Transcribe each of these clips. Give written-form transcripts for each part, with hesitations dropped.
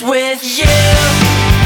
minutes with you.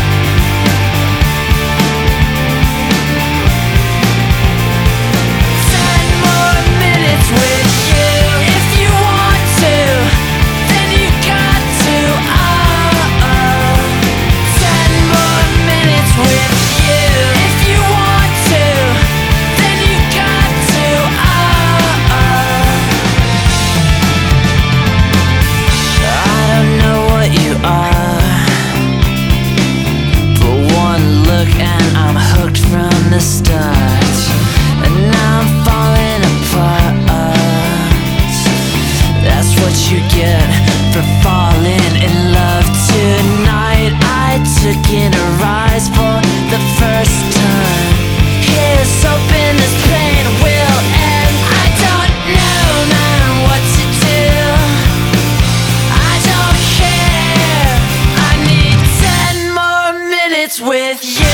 The start, and now I'm falling apart. That's what you get for falling in love tonight. I took in a rise for the first time. Here's hoping this pain will end. I don't know, man, what to do. I don't care. I need 10 more minutes with you.